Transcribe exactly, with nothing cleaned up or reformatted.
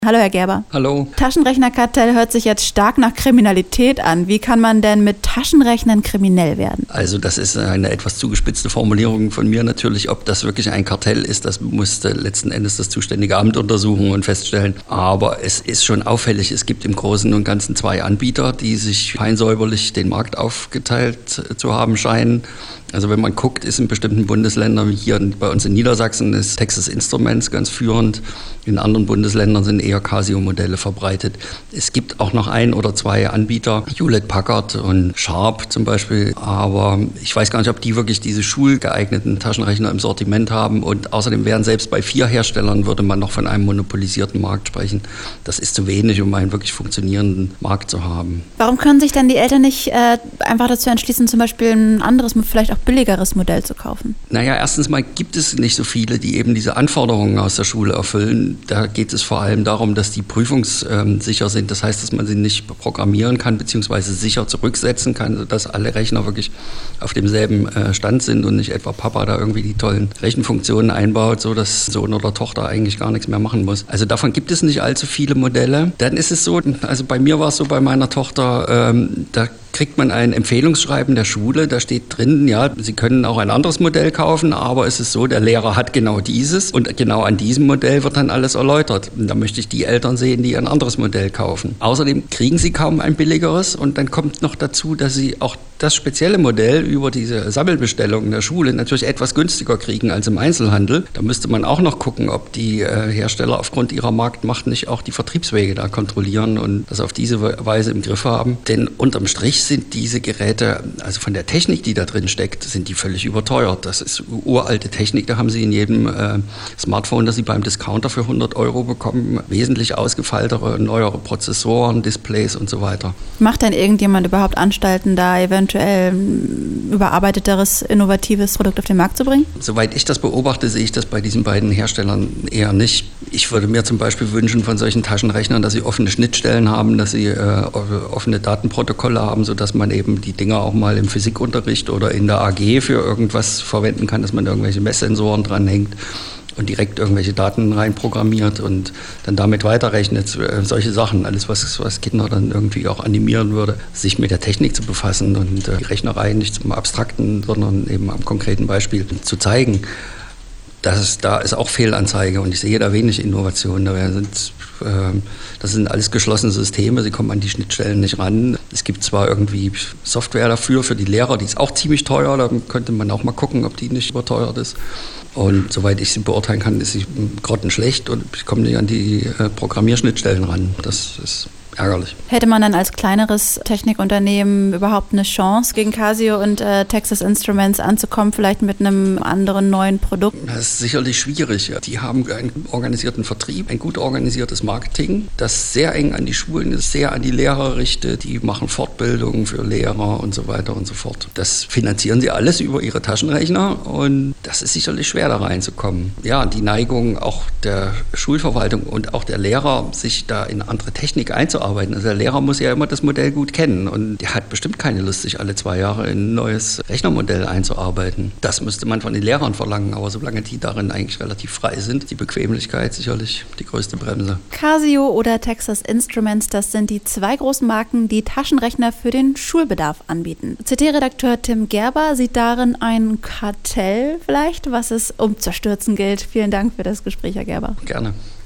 Hallo Herr Gerber. Hallo. Taschenrechnerkartell hört sich jetzt stark nach Kriminalität an. Wie kann man denn mit Taschenrechnern kriminell werden? Also das ist eine etwas zugespitzte Formulierung von mir natürlich. Ob das wirklich ein Kartell ist, das musste letzten Endes das zuständige Amt untersuchen und feststellen. Aber es ist schon auffällig, es gibt im Großen und Ganzen zwei Anbieter, die sich feinsäuberlich den Markt aufgeteilt zu haben scheinen. Also wenn man guckt, ist in bestimmten Bundesländern, wie hier bei uns in Niedersachsen, ist Texas Instruments ganz führend. In anderen Bundesländern sind eher Casio-Modelle verbreitet. Es gibt auch noch ein oder zwei Anbieter, Hewlett-Packard und Sharp zum Beispiel. Aber ich weiß gar nicht, ob die wirklich diese schulgeeigneten Taschenrechner im Sortiment haben. Und außerdem wären selbst bei vier Herstellern, würde man noch von einem monopolisierten Markt sprechen. Das ist zu wenig, um einen wirklich funktionierenden Markt zu haben. Warum können sich denn die Eltern nicht äh, einfach dazu entschließen, zum Beispiel ein anderes, vielleicht auch billigeres Modell zu kaufen? Naja, erstens mal gibt es nicht so viele, die eben diese Anforderungen aus der Schule erfüllen. Da geht es vor allem darum, dass die prüfungssicher sind. Das heißt, dass man sie nicht programmieren kann bzw. sicher zurücksetzen kann, sodass alle Rechner wirklich auf demselben Stand sind und nicht etwa Papa da irgendwie die tollen Rechenfunktionen einbaut, sodass Sohn oder Tochter eigentlich gar nichts mehr machen muss. Also davon gibt es nicht allzu viele Modelle. Dann ist es so, also bei mir war es so, bei meiner Tochter, ähm, da kriegt man ein Empfehlungsschreiben der Schule, da steht drin, ja, Sie können auch ein anderes Modell kaufen, aber es ist so, der Lehrer hat genau dieses und genau an diesem Modell wird dann alles erläutert. Und da möchte ich die Eltern sehen, die ein anderes Modell kaufen. Außerdem kriegen sie kaum ein billigeres und dann kommt noch dazu, dass sie auch das spezielle Modell über diese Sammelbestellungen der Schule natürlich etwas günstiger kriegen als im Einzelhandel. Da müsste man auch noch gucken, ob die äh, Hersteller aufgrund ihrer Marktmacht nicht auch die Vertriebswege da kontrollieren und das auf diese Weise im Griff haben. Denn unterm Strich sind diese Geräte, also von der Technik, die da drin steckt, sind die völlig überteuert. Das ist uralte Technik, da haben Sie in jedem äh, Smartphone, das Sie beim Discounter für hundert Euro bekommen, wesentlich ausgefeiltere, neuere Prozessoren, Displays und so weiter. Macht denn irgendjemand überhaupt Anstalten, da eventuell überarbeiteteres, innovatives Produkt auf den Markt zu bringen? Soweit ich das beobachte, sehe ich das bei diesen beiden Herstellern eher nicht. Ich würde mir zum Beispiel wünschen von solchen Taschenrechnern, dass sie offene Schnittstellen haben, dass sie äh, offene Datenprotokolle haben, sodass man eben die Dinger auch mal im Physikunterricht oder in der A G für irgendwas verwenden kann, dass man irgendwelche Messsensoren dranhängt und direkt irgendwelche Daten reinprogrammiert und dann damit weiterrechnet. Solche Sachen, alles, was, was Kinder dann irgendwie auch animieren würde, sich mit der Technik zu befassen und äh, die Rechnerei nicht zum Abstrakten, sondern eben am konkreten Beispiel zu zeigen. Das ist, da ist auch Fehlanzeige und ich sehe da wenig Innovation. Da sind, äh, das sind alles geschlossene Systeme, sie kommen an die Schnittstellen nicht ran. Es gibt zwar irgendwie Software dafür, für die Lehrer, die ist auch ziemlich teuer, da könnte man auch mal gucken, ob die nicht überteuert ist. Und soweit ich sie beurteilen kann, ist sie grottenschlecht und ich komme nicht an die äh, Programmierschnittstellen ran. Das ist ärgerlich. Hätte man dann als kleineres Technikunternehmen überhaupt eine Chance, gegen Casio und äh, Texas Instruments anzukommen, vielleicht mit einem anderen neuen Produkt? Das ist sicherlich schwierig. Ja. Die haben einen organisierten Vertrieb, ein gut organisiertes Marketing, das sehr eng an die Schulen ist, sehr an die Lehrer richtet. Die machen Fortbildungen für Lehrer und so weiter und so fort. Das finanzieren sie alles über ihre Taschenrechner und das ist sicherlich schwer, da reinzukommen. Ja, die Neigung auch der Schulverwaltung und auch der Lehrer, sich da in andere Technik einzuarbeiten. Also der Lehrer muss ja immer das Modell gut kennen und der hat bestimmt keine Lust, sich alle zwei Jahre in ein neues Rechnermodell einzuarbeiten. Das müsste man von den Lehrern verlangen, aber solange die darin eigentlich relativ frei sind, die Bequemlichkeit sicherlich die größte Bremse. Casio oder Texas Instruments, das sind die zwei großen Marken, die Taschenrechner für den Schulbedarf anbieten. C T-Redakteur Tim Gerber sieht darin ein Kartell vielleicht, was es umzustürzen gilt. Vielen Dank für das Gespräch, Herr Gerber. Gerne.